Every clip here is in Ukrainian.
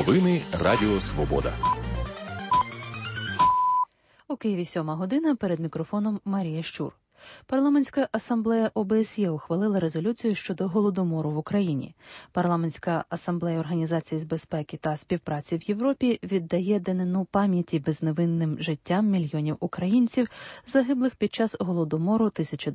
Новини Радіо Свобода. У Києві 7:00, перед мікрофоном Марія Щур. Парламентська асамблея ОБСЄ ухвалила резолюцію щодо голодомору в Україні. Парламентська асамблея Організації з безпеки та співпраці в Європі віддає данину пам'яті безневинним життям мільйонів українців, загиблих під час голодомору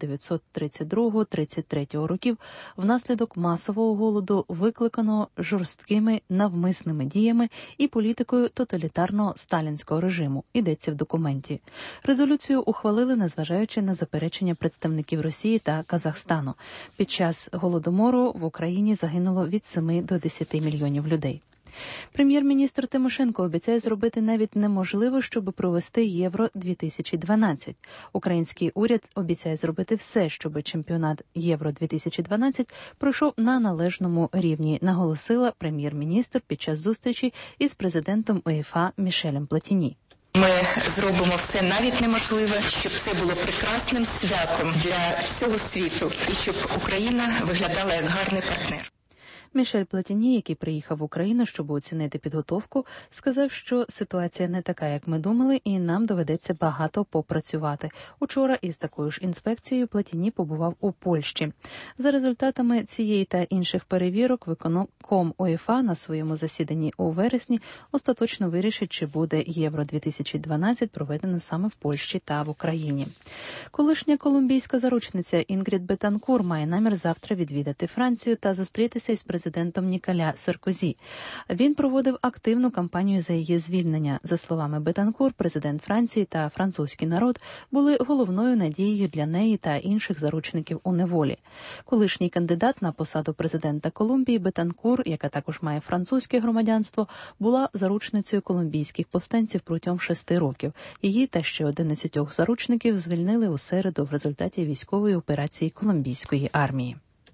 1932-33 років внаслідок масового голоду, викликаного жорсткими навмисними діями і політикою тоталітарного сталінського режиму, йдеться в документі. Резолюцію ухвалили, незважаючи на заперечення представників Росії та Казахстану. Під час голодомору в Україні загинуло від 7 до 10 мільйонів людей. Прем'єр-міністр Тимошенко обіцяє зробити навіть неможливе, щоб провести Євро-2012. Український уряд обіцяє зробити все, щоб чемпіонат Євро-2012 пройшов на належному рівні, наголосила прем'єр-міністр під час зустрічі із президентом УЄФА Мішелем Платіні. Ми зробимо все навіть неможливе, щоб це було прекрасним святом для всього світу і щоб Україна виглядала як гарний партнер. Мішель Платіні, який приїхав в Україну, щоб оцінити підготовку, сказав, що ситуація не така, як ми думали, і нам доведеться багато попрацювати. Учора із такою ж інспекцією Платіні побував у Польщі. За результатами цієї та інших перевірок виконком УЄФА на своєму засіданні у вересні остаточно вирішить, чи буде Євро-2012 проведено саме в Польщі та в Україні. Колишня колумбійська заручниця Інгрід Бетанкур має намір завтра відвідати Францію та зустрітися із президентом Ніколя Саркозі. Він проводив активну кампанію за її звільнення. За словами Бетанкур, президент Франції та французький народ були головною надією для неї та інших заручників у неволі. Колишній кандидат на посаду президента Колумбії Бетанкур, яка також має французьке громадянство, була заручницею колумбійських повстанців протягом 6 років. Її та ще 11 заручників звільнили у середу в результаті військової операції колумбійської армії.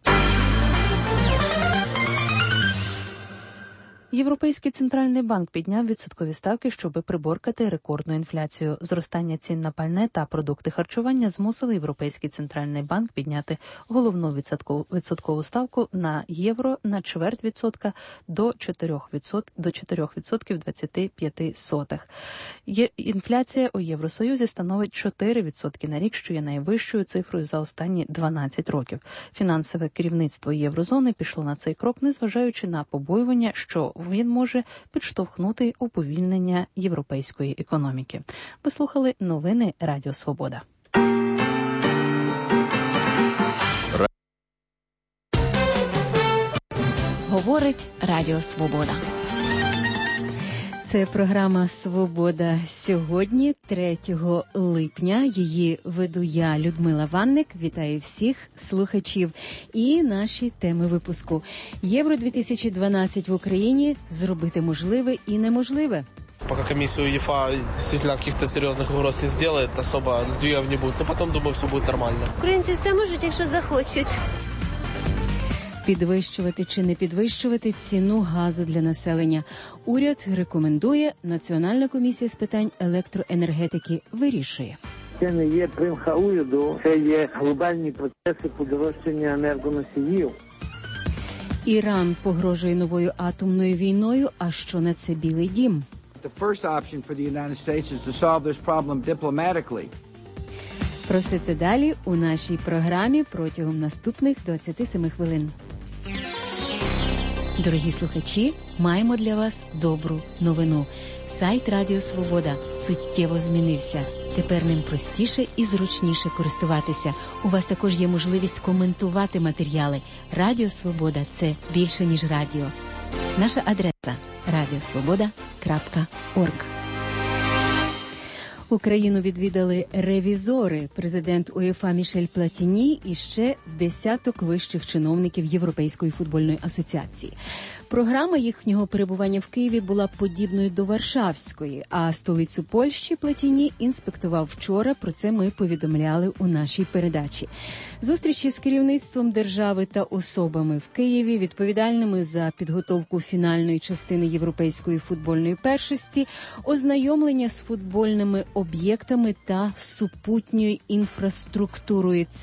Європейський центральний банк підняв відсоткові ставки, щоб приборкати рекордну інфляцію. Зростання цін на пальне та продукти харчування змусили Європейський центральний банк підняти головну відсоткову ставку на євро на 0,25% до 4,25%. Інфляція у Євросоюзі становить 4% на рік, що є найвищою цифрою за останні 12 років. Фінансове керівництво Єврозони пішло на цей крок, незважаючи на побоювання, що він може підштовхнути уповільнення європейської економіки. Ви слухали новини Радіо Свобода. Говорить Радіо Свобода. Це програма «Свобода» сьогодні, 3 липня. Її веду я, Людмила Ванник. Вітаю всіх слухачів. І наші теми випуску. Євро-2012 в Україні. Зробити можливе і неможливе. Пока комиссия УЕФА действительно каких-то серьезных угроз не сделает, особо сдвигов не будет. Но потом, думаю, все будет нормально. Українці все можуть, якщо захочуть. Підвищувати чи не підвищувати ціну газу для населення. Уряд рекомендує, Національна комісія з питань електроенергетики вирішує. Це не є примха уряду, це є глобальні процеси подорожчання енергоносіїв. Іран погрожує новою атомною війною, а що на це Білий дім? The first option for the United States is to solve this problem diplomatically. Про все це далі у нашій програмі протягом наступних 27 хвилин. Дорогі слухачі, маємо для вас добру новину. Сайт Радіо Свобода суттєво змінився. Тепер ним простіше і зручніше користуватися. У вас також є можливість коментувати матеріали. Радіо Свобода – це більше, ніж радіо. Наша адреса – radiosvoboda.org. Україну відвідали ревізори, президент УЄФА Мішель Платіні і ще десяток вищих чиновників Європейської футбольної асоціації. Програма їхнього перебування в Києві була подібною до Варшавської, а столицю Польщі Платіні інспектував вчора, про це ми повідомляли у нашій передачі. Зустрічі з керівництвом держави та особами в Києві, відповідальними за підготовку фінальної частини європейської футбольної першості, ознайомлення з футбольними об'єктами та супутньою інфраструктурою – це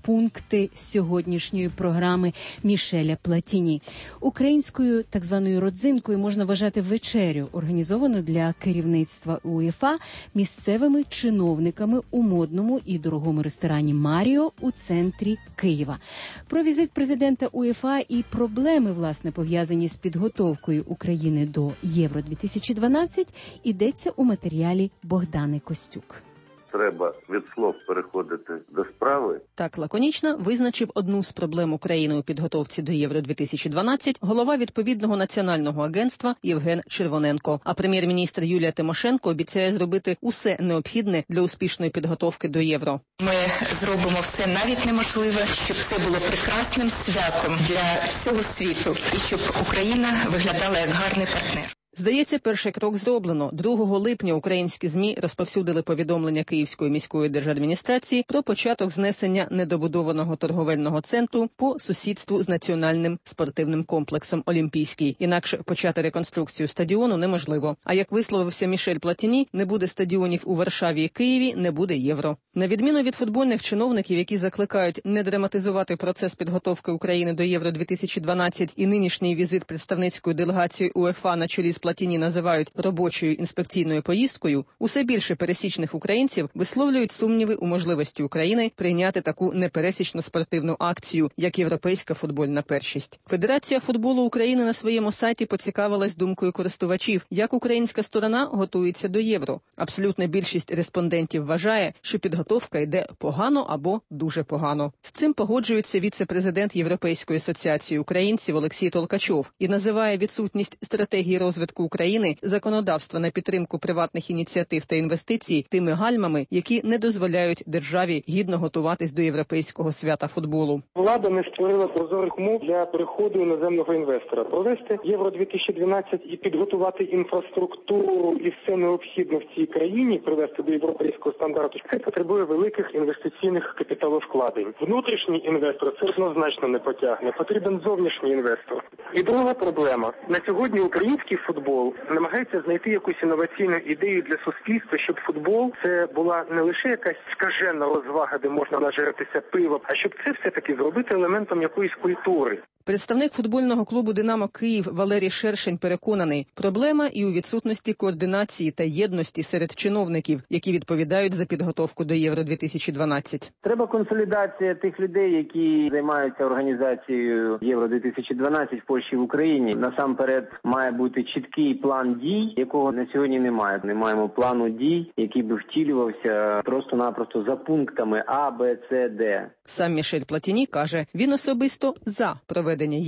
пункти сьогоднішньої програми Мішеля Платіні. Українською так званою родзинкою можна вважати вечерю, організовану для керівництва УЄФА місцевими чиновниками у модному і дорогому ресторані «Маріо» у центрі Києва. Про візит президента УЄФА і проблеми, власне, пов'язані з підготовкою України до Євро-2012 йдеться у матеріалі Богдани Костюк. Треба від слов переходити до справи. Так лаконічно визначив одну з проблем України у підготовці до Євро-2012 голова відповідного національного агентства Євген Червоненко. А прем'єр-міністр Юлія Тимошенко обіцяє зробити усе необхідне для успішної підготовки до Євро. Ми зробимо все навіть неможливе, щоб це було прекрасним святом для всього світу і щоб Україна виглядала як гарний партнер. Здається, перший крок зроблено. 2 липня українські ЗМІ розповсюдили повідомлення Київської міської держадміністрації про початок знесення недобудованого торговельного центру по сусідству з національним спортивним комплексом «Олімпійський». Інакше почати реконструкцію стадіону неможливо. А як висловився Мішель Платіні, не буде стадіонів у Варшаві і Києві, не буде Євро. На відміну від футбольних чиновників, які закликають не драматизувати процес підготовки України до Євро-2012 і нинішній візит представницької делегації УЄФА на чолі з Платіні називають робочою інспекційною поїздкою, усе більше пересічних українців висловлюють сумніви у можливості України прийняти таку непересічну спортивну акцію, як європейська футбольна першість. Федерація футболу України на своєму сайті поцікавилась думкою користувачів, як українська сторона готується до Євро. Абсолютна більшість респондентів вважає, що підготовка йде погано або дуже погано. З цим погоджується віце-президент Європейської асоціації українців Олексій Толкачов і називає відсутність стратегії розвитку України, законодавства на підтримку приватних ініціатив та інвестицій тими гальмами, які не дозволяють державі гідно готуватись до європейського свята футболу. Влада не створила прозорих умов для приходу іноземного інвестора. Провести Євро-2012 і підготувати інфраструктуру і все необхідне в цій країні, привести до європейського стандарту, це потребує великих інвестиційних капіталовкладень. Внутрішній інвестор це однозначно не потягне, потрібен зовнішній інвестор. І друга проблема. На сьогодні український футбол намагається знайти якусь інноваційну ідею для суспільства, щоб футбол це була не лише якась скажена розвага, де можна нажиратися пивом, а щоб це все-таки зробити елементом якоїсь культури. Представник футбольного клубу «Динамо Київ» Валерій Шершень переконаний, проблема і у відсутності координації та єдності серед чиновників, які відповідають за підготовку до Євро-2012. Треба консолідація тих людей, які займаються організацією Євро-2012 в Польщі і в Україні. Насамперед має бути чіткий план дій, якого на сьогодні немає. Не маємо плану дій, який би втілювався просто-напросто за пунктами А, Б, С, Д. Сам Мішель Платіні каже, він особисто за проведення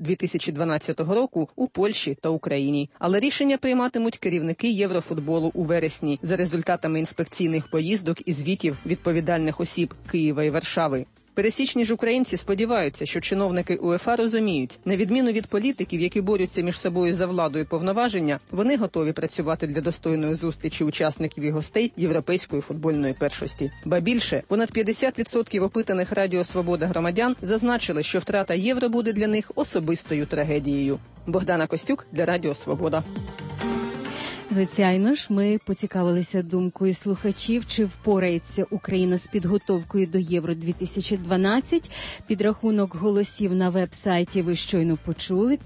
Євро-2012 року у Польщі та Україні. Але рішення прийматимуть керівники єврофутболу у вересні за результатами інспекційних поїздок і звітів відповідальних осіб Києва і Варшави. Пересічні ж українці сподіваються, що чиновники УЄФА розуміють, на відміну від політиків, які борються між собою за владу і повноваження, вони готові працювати для достойної зустрічі учасників і гостей європейської футбольної першості. Ба більше, понад 50% опитаних Радіо Свобода громадян зазначили, що втрата євро буде для них особистою трагедією. Богдана Костюк для Радіо Свобода. Звичайно ж, ми поцікавилися думкою слухачів, чи впорається Україна з підготовкою до Євро-2012. Підрахунок голосів на веб-сайті ви щойно почули.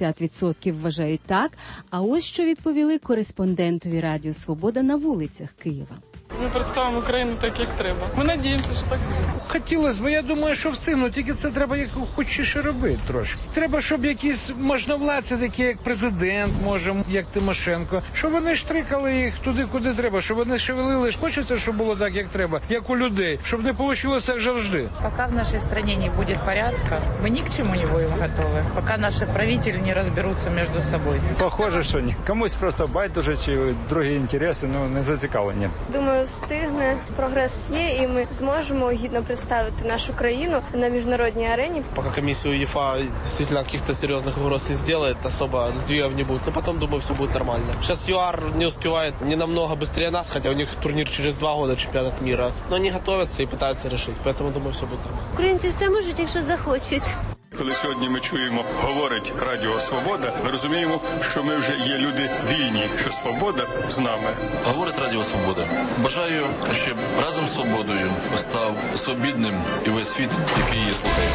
50% вважають так. А ось що відповіли кореспондентові Радіо Свобода на вулицях Києва. Ми представимо Україну так, як треба. Ми надіємося, що так буде. Хотілося б, я думаю, що встигнуть, тільки це треба хочіше робити трошки. Треба, щоб якісь можновладці, такі як президент, може, як Тимошенко, щоб вони штрикали їх туди, куди треба, щоб вони шевелили. Хочеться, щоб було так, як треба, як у людей, щоб не вийшло як завжди. Поки в нашій країні не буде порядку, ми ні к чому не будемо готові. Поки наші правителі не розберуться між собою. Похоже, що ні. Комусь просто байдуже, чи другі інтереси, не зацікавлені. Думаю, встигне. Прогрес є, і ми зможемо гідно представити нашу країну на міжнародній арені. Пока комиссия УЕФА действительно каких-то серьезных угроз не сделает, особо сдвигов не будет. Но потом, думаю, все будет нормально. Сейчас ЮАР не успевает не намного быстрее нас, хотя у них турнир через 2 года, чемпионат мира. Но они готовятся и пытаются решить. Поэтому, думаю, все будет нормально. Українці все можуть, якщо захочуть. Коли сьогодні ми чуємо «Говорить Радіо Свобода», ми розуміємо, що ми вже є люди вільні, що свобода з нами. Говорить Радіо Свобода. Бажаю, щоб разом з свободою став свобідним і весь світ, який її слухає.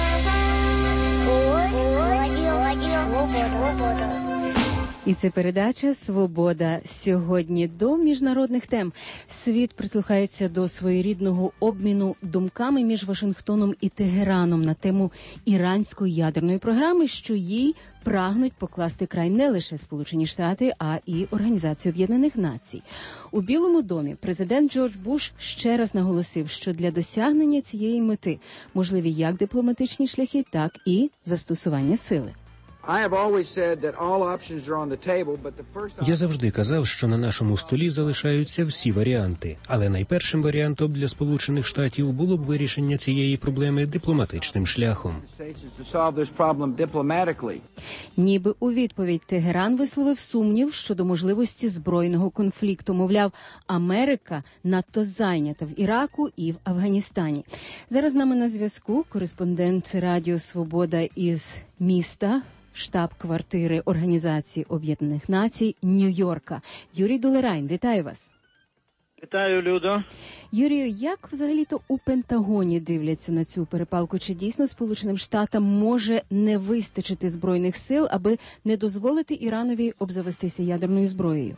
І це передача «Свобода». Сьогодні до міжнародних тем. Світ прислухається до своєрідного обміну думками між Вашингтоном і Тегераном на тему іранської ядерної програми, що їй прагнуть покласти край не лише Сполучені Штати, а і Організація Об'єднаних Націй. У Білому домі президент Джордж Буш ще раз наголосив, що для досягнення цієї мети можливі як дипломатичні шляхи, так і застосування сили. Я завжди казав, що на нашому столі залишаються всі варіанти, але найпершим варіантом для Сполучених Штатів було б вирішення цієї проблеми дипломатичним шляхом. Ніби у відповідь Тегеран висловив сумнів щодо можливості збройного конфлікту. Мовляв, Америка надто зайнята в Іраку і в Афганістані. Зараз з нами на зв'язку кореспондент Радіо Свобода із міста, штаб-квартири Організації Об'єднаних Націй Нью-Йорка. Юрій Долерайн, вітаю вас. Вітаю, Людо. Юрію, як взагалі-то у Пентагоні дивляться на цю перепалку? Чи дійсно Сполученим Штатам може не вистачити збройних сил, аби не дозволити Іранові обзавестися ядерною зброєю?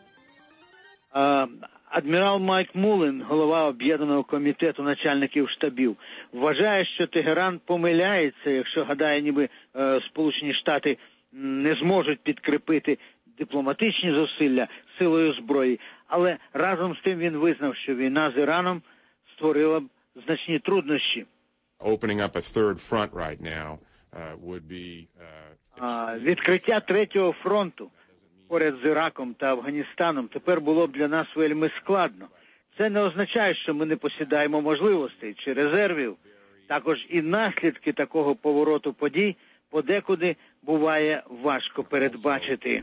Адмірал Майк Мулен, голова Об'єднаного комітету начальників штабів, вважає, що Тегеран помиляється, якщо гадає, ніби Сполучені Штати не зможуть підкріпити дипломатичні зусилля силою зброї. Але разом з тим він визнав, що війна з Іраном створила б значні труднощі. Відкриття третього фронту поряд з Іраком та Афганістаном тепер було б для нас вельми складно. Це не означає, що ми не посідаємо можливостей чи резервів. Також і наслідки такого повороту подій подекуди буває важко передбачити.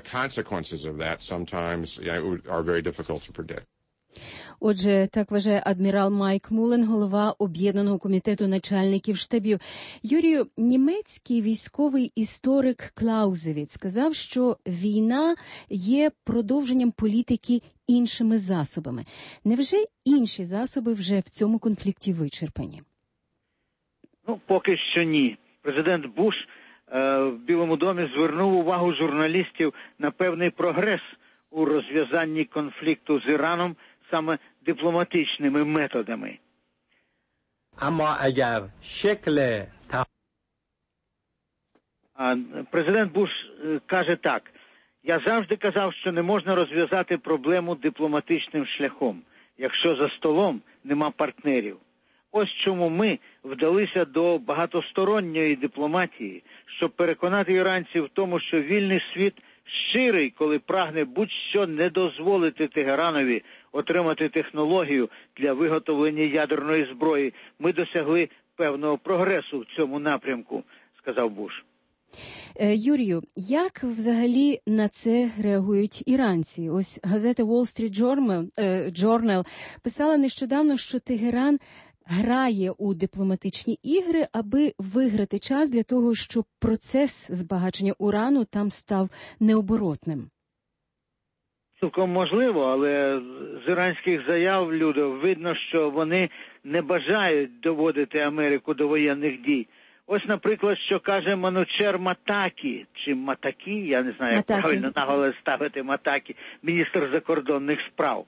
Отже, так вважає адмірал Майк Мулен, голова Об'єднаного комітету начальників штабів. Юрію, німецький військовий історик Клаузевіц сказав, що війна є продовженням політики іншими засобами. Невже інші засоби вже в цьому конфлікті вичерпані? Поки що ні. Президент Буш в Білому домі звернув увагу журналістів на певний прогрес у розв'язанні конфлікту з Іраном саме дипломатичними методами. Президент Буш каже так: «Я завжди казав, що не можна розв'язати проблему дипломатичним шляхом, якщо за столом нема партнерів. Ось чому ми вдалися до багатосторонньої дипломатії, щоб переконати іранців в тому, що вільний світ щирий, коли прагне будь-що не дозволити Тегеранові отримати технологію для виготовлення ядерної зброї. Ми досягли певного прогресу в цьому напрямку», – сказав Буш. Юрію, як взагалі на це реагують іранці? Ось газета Wall Street Journal писала нещодавно, що Тегеран грає у дипломатичні ігри, аби виграти час для того, щоб процес збагачення урану там став необоротним. Цілком можливо, але з іранських заяв, Людо, видно, що вони не бажають доводити Америку до воєнних дій. Ось, наприклад, що каже Манучер Матакі, чи Матакі, я не знаю, як правильно наголос ставити, Матакі, міністр закордонних справ.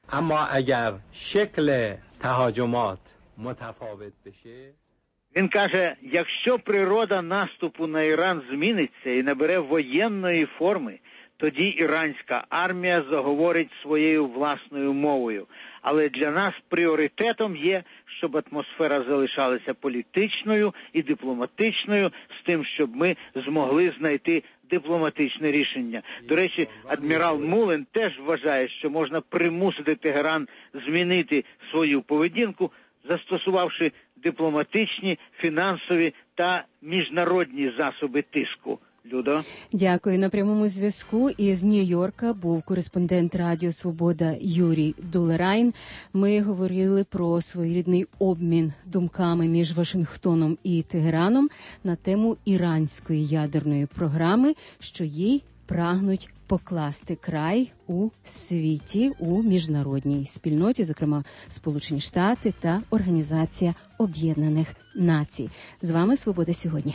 Він каже, якщо природа наступу на Іран зміниться і набере воєнної форми, тоді іранська армія заговорить своєю власною мовою. Але для нас пріоритетом є, щоб атмосфера залишалася політичною і дипломатичною, з тим, щоб ми змогли знайти дипломатичне рішення. До речі, адмірал Мулен теж вважає, що можна примусити Тегеран змінити свою поведінку, застосувавши дипломатичні, фінансові та міжнародні засоби тиску. Людо. Дякую. На прямому зв'язку із Нью-Йорка був кореспондент Радіо Свобода Юрій Дулерайн. Ми говорили про своєрідний обмін думками між Вашингтоном і Тегераном на тему іранської ядерної програми, що їй прагнуть покласти край у світі, у міжнародній спільноті, зокрема Сполучені Штати та Організація Об'єднаних Націй. З вами «Свобода сьогодні».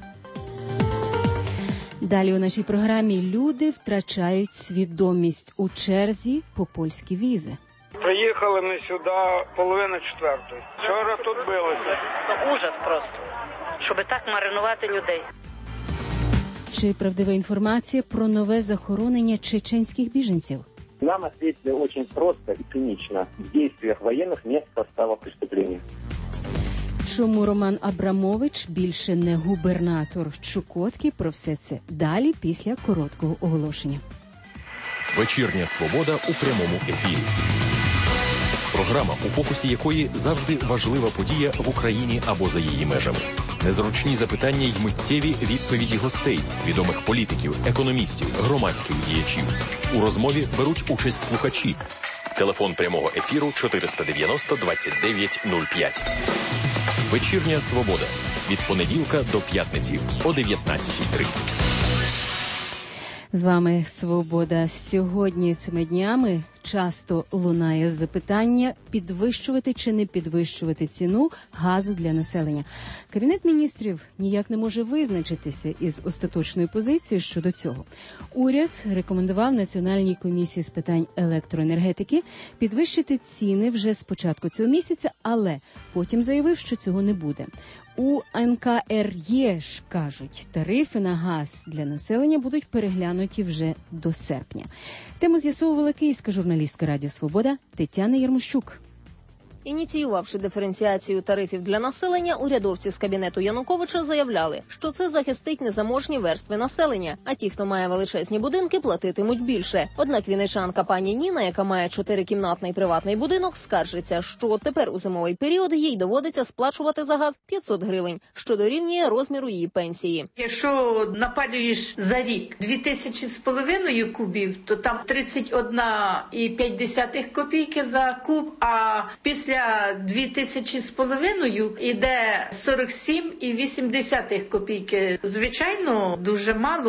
Далі у нашій програмі люди втрачають свідомість у черзі по польські візи. Приїхали ми сюди 3:30. Вчора тут билися. Ужас просто, щоб так маринувати людей. Чи правдива інформація про нове захоронення чеченських біженців? Нам ответили очень просто и цинично. В действиях военных нет состава преступления. Чому Роман Абрамович більше не губернатор Чукотки? Про все це далі, після короткого оголошення. Вечірня свобода у прямому ефірі. Програма, у фокусі якої завжди важлива подія в Україні або за її межами. Незручні запитання й миттєві відповіді гостей, відомих політиків, економістів, громадських діячів. У розмові беруть участь слухачі. Телефон прямого ефіру 490 29 05. Вечірня свобода. Від понеділка до п'ятниці о 19:30. З вами «Свобода». Сьогодні цими днями часто лунає запитання, підвищувати чи не підвищувати ціну газу для населення. Кабінет міністрів ніяк не може визначитися із остаточною позицією щодо цього. Уряд рекомендував Національній комісії з питань електроенергетики підвищити ціни вже з початку цього місяця, але потім заявив, що цього не буде. У НКРЄ ж кажуть, тарифи на газ для населення будуть переглянуті вже до серпня. Тему з'ясовувала київська журналістка Радіо Свобода Тетяна Єрмощук. Ініціювавши диференціацію тарифів для населення, урядовці з кабінету Януковича заявляли, що це захистить незаможні верстви населення, а ті, хто має величезні будинки, платитимуть більше. Однак вінничанка пані Ніна, яка має 4-кімнатний приватний будинок, скаржиться, що тепер у зимовий період їй доводиться сплачувати за газ 500 гривень, що дорівнює розміру її пенсії. Якщо напалюєш за рік 2500 кубів, то там 31,5 копійки за куб, а після 2500 іде 47,8 копійки. Звичайно, дуже мало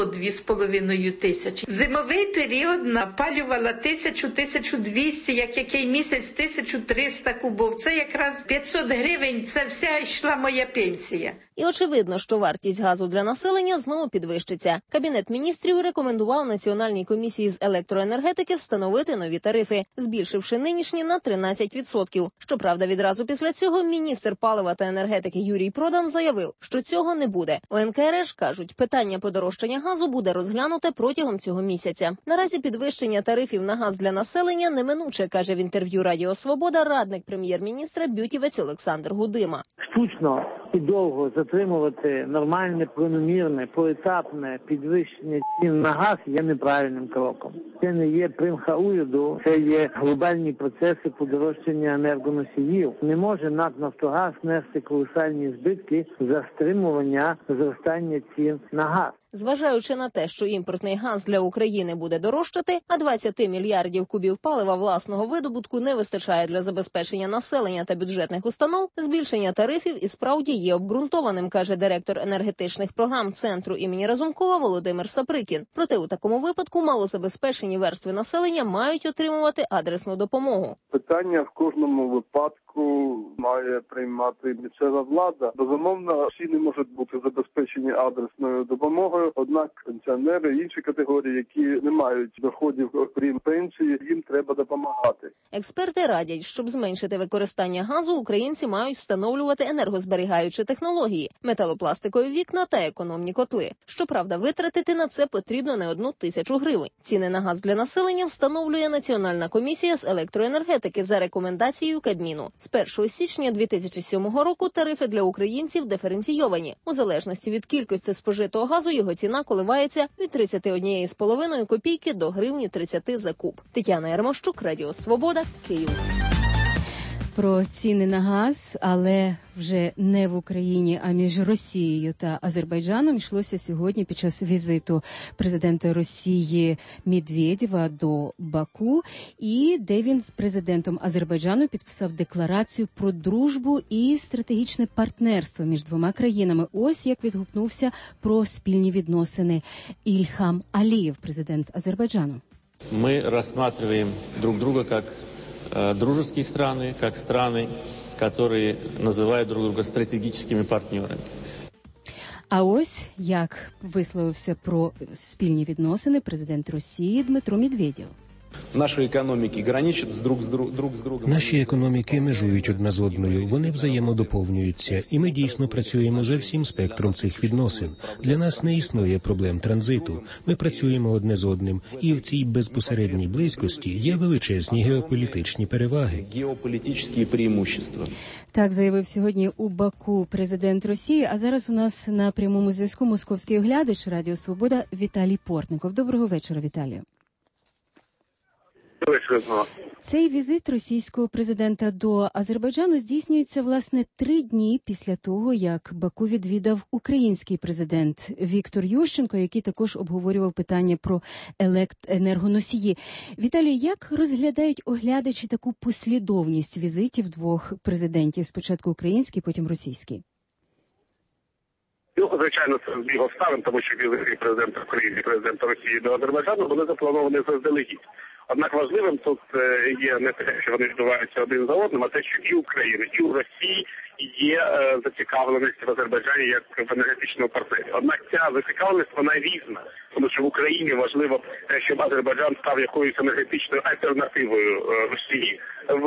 2500. В зимовий період напалювала 1000-1200, як який місяць 1300 кубов. Це якраз 500 гривень, це вся йшла моя пенсія. І очевидно, що вартість газу для населення знову підвищиться. Кабінет міністрів рекомендував Національній комісії з електроенергетики встановити нові тарифи, збільшивши нинішні на 13%. Щоправда, відразу після цього міністр палива та енергетики Юрій Продан заявив, що цього не буде. У НКРЕ кажуть, питання подорожчання газу буде розглянуте протягом цього місяця. Наразі підвищення тарифів на газ для населення неминуче, каже в інтерв'ю Радіо Свобода радник прем'єр-міністра бютівець Олександр Гудима. Штучно і довго затримувати нормальне, планомірне, поетапне підвищення цін на газ є неправильним кроком. Це не є примха уряду, це є глобальні процеси подорожчання енергоносіїв. Не може НАК «Нафтогаз» нести колосальні збитки за стримування зростання цін на газ. Зважаючи на те, що імпортний газ для України буде дорожчати, а 20 мільярдів кубів палива власного видобутку не вистачає для забезпечення населення та бюджетних установ, збільшення тарифів і справді є обґрунтованим, каже директор енергетичних програм Центру імені Разумкова Володимир Саприкін. Проте у такому випадку малозабезпечені верстви населення мають отримувати адресну допомогу. Питання в кожному випадку має приймати місцева влада. Безумовно, всі не можуть бути забезпечені адресною допомогою, однак пенсіонери, інші категорії, які не мають доходів крім пенсії, їм треба допомагати. Експерти радять, щоб зменшити використання газу, українці мають встановлювати енергозберігаючі технології, металопластикові вікна та економні котли. Щоправда, витратити на це потрібно не 1000 гривень. Ціни на газ для населення встановлює Національна комісія з електроенергетики за рекомендацією Кабміну. З 1 січня 2007 року тарифи для українців диференційовані. У залежності від кількості спожитого газу його ціна коливається від 31,5 копійки до гривні 30 за куб. Тетяна Єрмощук, Радіо Свобода, Київ. про ціни на газ, але вже не в Україні, а між Росією та Азербайджаном йшлося сьогодні під час візиту президента Росії Медведєва до Баку, і де він з президентом Азербайджану підписав декларацію про дружбу і стратегічне партнерство між двома країнами. Ось як відгукнувся про спільні відносини Ільхам Алієв, президент Азербайджану. Мы рассматриваем друг друга как дружеские страны, как страны, которые называют друг друга стратегическими партнерами. А ось як висловився про спільні відносини президент Росії Дмитро Медведєв. Наші економіки граничать друг з другом. Наші економіки межують одна з одною, вони взаємодоповнюються, і ми дійсно працюємо за всім спектром цих відносин. Для нас не існує проблем транзиту. Ми працюємо одне з одним, і в цій безпосередній близькості є величезні геополітичні переваги. Геополітичні преимущества. Так заявив сьогодні у Баку президент Росії. А зараз у нас на прямому зв'язку московський оглядач Радіо Свобода Віталій Портников. Доброго вечора, Віталію. Цей візит російського президента до Азербайджану здійснюється, власне, 3 дні після того, як Баку відвідав український президент Віктор Ющенко, який також обговорював питання про енергоносії. Віталій, як розглядають оглядачі таку послідовність візитів двох президентів? Спочатку український, потім російський. Ну, звичайно, це збіг обставин, тому що візити президента України і президента Росії до Азербайджану були заплановані заздалегідь. Однак важливим тут є не те, що вони відбуваються один за одним, а те, що і Україна, і у Росії є зацікавленість в Азербайджані як в енергетичному партнері. Однак ця зацікавленість, вона різна, тому що в Україні важливо, щоб Азербайджан став якоюсь енергетичною альтернативою Росії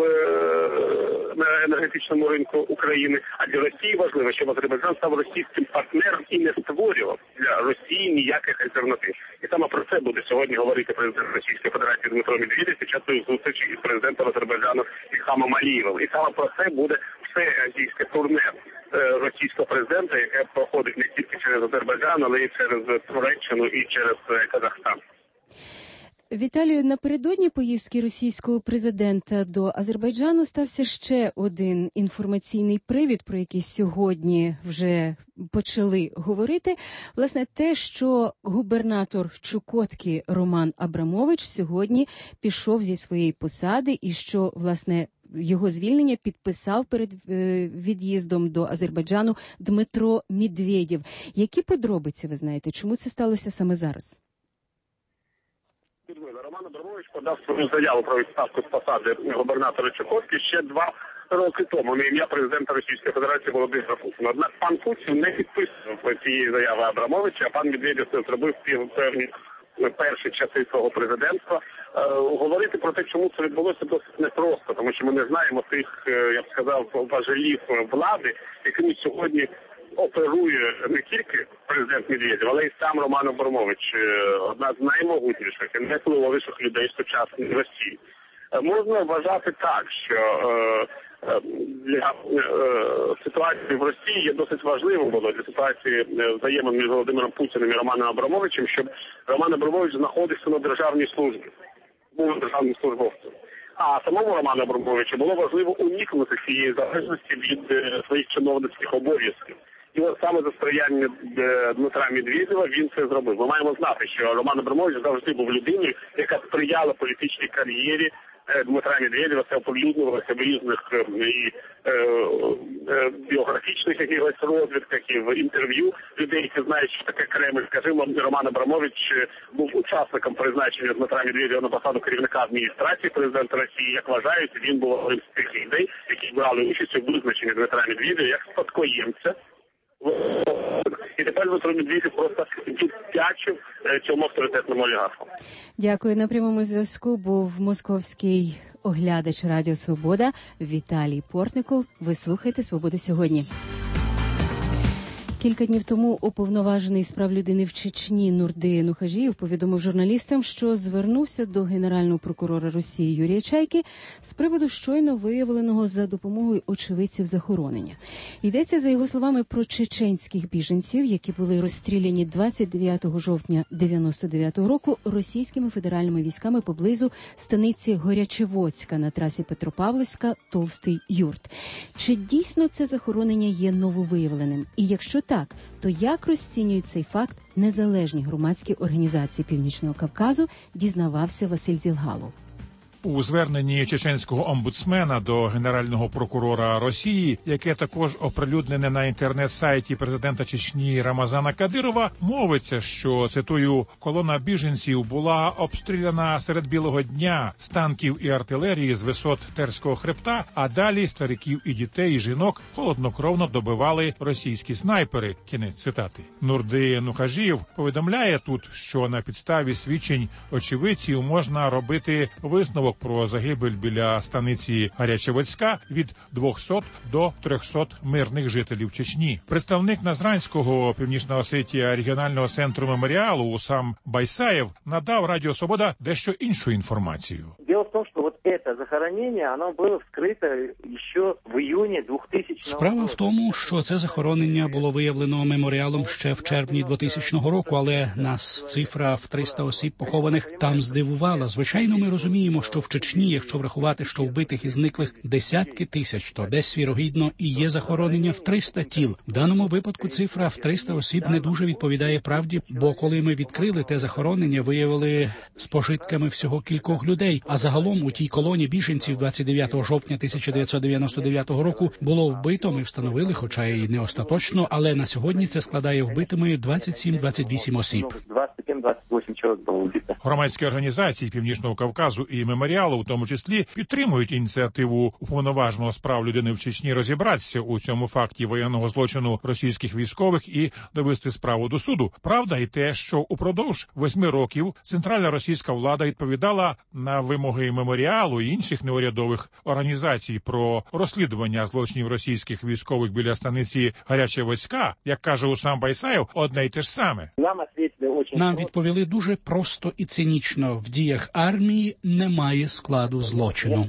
на енергетичному ринку України, а для Росії важливо, щоб Азербайджан став російським партнером і не створював для Росії ніяких альтернатив. І саме про це буде сьогодні говорити президент Російської Федерації Дмитро Медведєв під час своїх зустрічей із президентом Азербайджану Ільхамом Алієвим. І саме про це буде все азійське турне російського президента, яке проходить не тільки через Азербайджан, але й через Туреччину і через Казахстан. Віталію, напередодні поїздки російського президента до Азербайджану стався ще один інформаційний привід, про який сьогодні вже почали говорити. Власне, те, що губернатор Чукотки Роман Абрамович сьогодні пішов зі своєї посади і що, власне, його звільнення підписав перед від'їздом до Азербайджану Дмитро Медведєв. Які подробиці ви знаєте? Чому це сталося саме зараз? Роман Абрамович подав свою заяву про відставку з посади губернатора Чукотки ще 2 роки тому на ім'я президента Російської Федерації Володимира Путіна. Однак пан Путін не підписував цієї заяви Абрамовича, а пан Медведєв це зробив певні перші часи свого президентства. Говорити про те, чому це відбулося, досить непросто, тому що ми не знаємо тих, я б сказав, важелів влади, якими сьогодні оперує не тільки президент Медведєв, але й сам Роман Абрамович, одна з наймогутніших і найвпливовіших людей сучасної Росії. Можна вважати так, що для ситуації в Росії є досить важливим було для ситуації взаємин між Володимиром Путіним і Романом Абрамовичем, щоб Роман Абрамович знаходився на державній службі, був державним службовцем. А самому Роману Абрамовичу було важливо уникнути цієї залежності від своїх чиновницьких обов'язків. І от саме за сприяння Дмитра Медведєва він це зробив. Ми маємо знати, що Роман Абрамович завжди був людиною, яка сприяла політичній кар'єрі Дмитра Медведєва, це оприлюднювалося в різних біографічних якихось розвідках і в інтерв'ю людей, які знають, що таке Кремль. Скажімо, Роман Абрамович був учасником призначення Дмитра Медведєва на посаду керівника адміністрації президента Росії. Як вважають, він був одним з тих людей, які брали участь у визначенні Дмитра Медведєва як спадкоємця. І тепер Дмитро Медведєв просто віддячив цьому авторитетному олігарху. Дякую. На прямому зв'язку був московський оглядач Радіо Свобода Віталій Портников. Ви слухаєте «Свободу сьогодні». Кілька днів тому уповноважений з прав людини в Чечні Нурди Нухажієв повідомив журналістам, що звернувся до генерального прокурора Росії Юрія Чайки з приводу щойно виявленого за допомогою очевидців захоронення. Йдеться, за його словами, про чеченських біженців, які були розстріляні 29 жовтня 99-го року російськими федеральними військами поблизу станиці Горячевоцька на трасі Петропавлівська-Толстий Юрт. Чи дійсно це захоронення є нововиявленим? І якщо так, то як розцінюють цей факт незалежні громадські організації Північного Кавказу, дізнавався Василь Зілгалов. У зверненні чеченського омбудсмена до Генерального прокурора Росії, яке також оприлюднене на інтернет-сайті президента Чечні Рамазана Кадирова, мовиться, що, цитую, колона біженців була обстріляна серед білого дня з танків і артилерії з висот Терського хребта, а далі стариків і дітей, і жінок холоднокровно добивали російські снайпери. Кінець цитати. Нурди Нухажієв повідомляє тут, що на підставі свідчень очевидців можна робити висновок про загибель біля станиці Гарячевоцька від 200 до 300 мирних жителів Чечні. Представник Назранського Північно-Осетія регіонального центру меморіалу Усам Байсаєв надав Радіо Свобода дещо іншу інформацію. Дело в том, что вот это захоронение, оно было вскрыто еще в июне 2000 года. Справа в тому, що це захоронення було виявлено меморіалом ще в червні 2000 року, але нас цифра в 300 осіб похованих там здивувала. Звичайно, ми розуміємо, що в Чечні, якщо врахувати, що вбитих і зниклих десятки тисяч, то десь вірогідно і є захоронення в 300 тіл. В даному випадку цифра в 300 осіб не дуже відповідає правді, бо коли ми відкрили те захоронення, виявили з пожитками всього кількох людей, а загалом у тій колоні біженців 29 жовтня 1999 року було вбито, ми встановили, хоча і не остаточно, але на сьогодні це складає вбитими 27-28 осіб. 27-28 чоловік було вбито. Громадські організації Північного Кавказу і меморіалу, в тому числі, підтримують ініціативу уповноваженого з прав людини в Чечні розібратися у цьому факті воєнного злочину російських військових і довести справу до суду. Правда і те, що упродовж 8 років центральна російська влада відповідала на вимоги меморіалу і інших неурядових організацій про розслідування злочинів російських військових біля станиці Гарячевоцька, як каже Усам Байсаєв, одне й те ж саме. Нам відповіли дуже просто і цинічно. В діях армії немає складу злочину.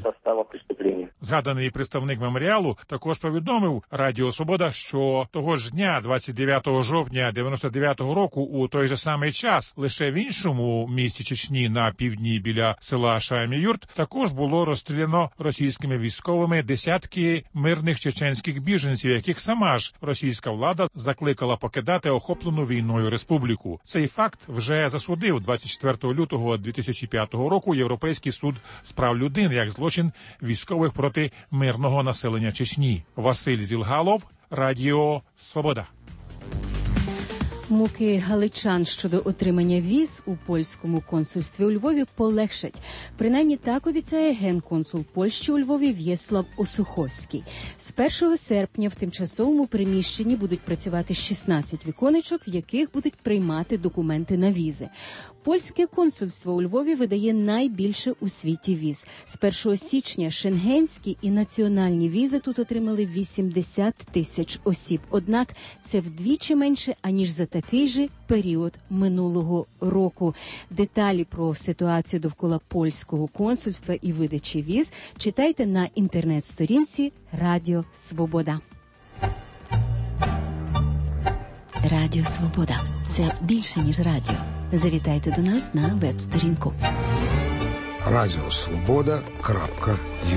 Згаданий представник меморіалу також повідомив Радіо Свобода, що того ж дня, 29 жовтня 99-го року, у той же самий час, лише в іншому місті Чечні на півдні біля села Шаямі-Юрт, також було розстріляно російськими військовими десятки мирних чеченських біженців, яких сама ж російська влада закликала покидати охоплену війною республіку. Цей факт вже засудив 24 лютого 2005 року Європейський суд з прав людини як злочин військових проти мирного населення Чечні. Василь Зілгалов, Радіо Свобода. Муки галичан щодо отримання віз у польському консульстві у Львові полегшать. Принаймні так обіцяє генконсул Польщі у Львові В'єслав Осуховський. З 1 серпня в тимчасовому приміщенні будуть працювати 16 віконечок, в яких будуть приймати документи на візи. Польське консульство у Львові видає найбільше у світі віз. З 1 січня шенгенські і національні візи тут отримали 80 тисяч осіб. Однак це вдвічі менше, аніж за такий же період минулого року. Деталі про ситуацію довкола польського консульства і видачі віз читайте на інтернет-сторінці Радіо Свобода. Радіо Свобода – це більше, ніж радіо. Завітайте до нас на веб-сторінку. Радіосвобода.ua.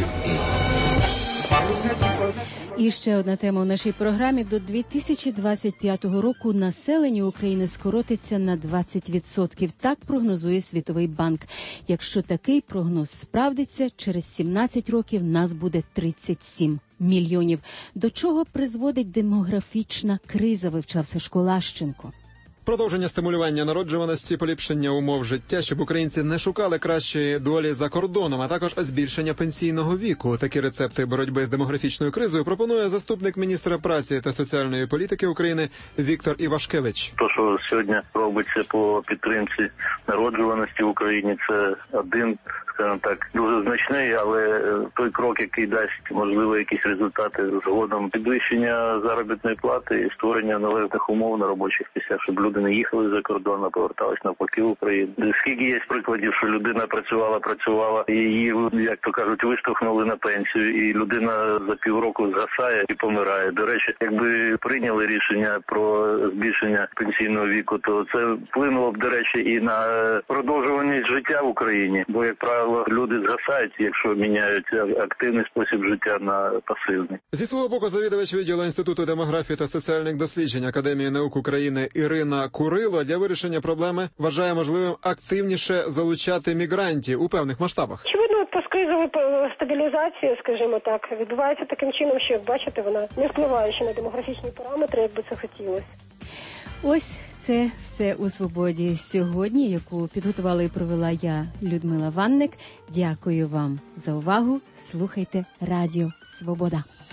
І ще одна тема у нашій програмі. До 2025 року населення України скоротиться на 20%. Так прогнозує Світовий банк. Якщо такий прогноз справдиться, через 17 років нас буде 37 мільйонів. До чого призводить демографічна криза, вивчав Сашко Лащенко. Продовження стимулювання народжуваності, поліпшення умов життя, щоб українці не шукали кращої долі за кордоном, а також збільшення пенсійного віку. Такі рецепти боротьби з демографічною кризою пропонує заступник міністра праці та соціальної політики України Віктор Івашкевич. То, що сьогодні робиться по підтримці народжуваності в Україні, це один, скажімо так, дуже значний, але той крок, який дасть, можливо, якісь результати згодом, підвищення заробітної плати і створення належних умов на робочих місцях, щоб люди не їхали за кордон, а повертались навпаки в Україну. Скільки є прикладів, що людина працювала, і її, як то кажуть, виштовхнули на пенсію, і людина за півроку згасає і помирає. До речі, якби прийняли рішення про збільшення пенсійного віку, то це вплинуло б, до речі, і на продовжуваність життя в Україні. Бо, як правило, люди згасають, якщо міняють активний спосіб життя на пасивний. Зі свого боку, завідувач відділу Інституту демографії та соціальних досліджень Академії наук України Ірина Курило для вирішення проблеми вважає можливим активніше залучати мігрантів у певних масштабах. Очевидно, посткризова стабілізація, скажімо так, відбувається таким чином, що, як бачите, вона не впливає ще на демографічні параметри, як би це хотілося. Ось це все у «Свободі» сьогодні, яку підготувала і провела я, Людмила Ванник. Дякую вам за увагу. Слухайте Радіо Свобода.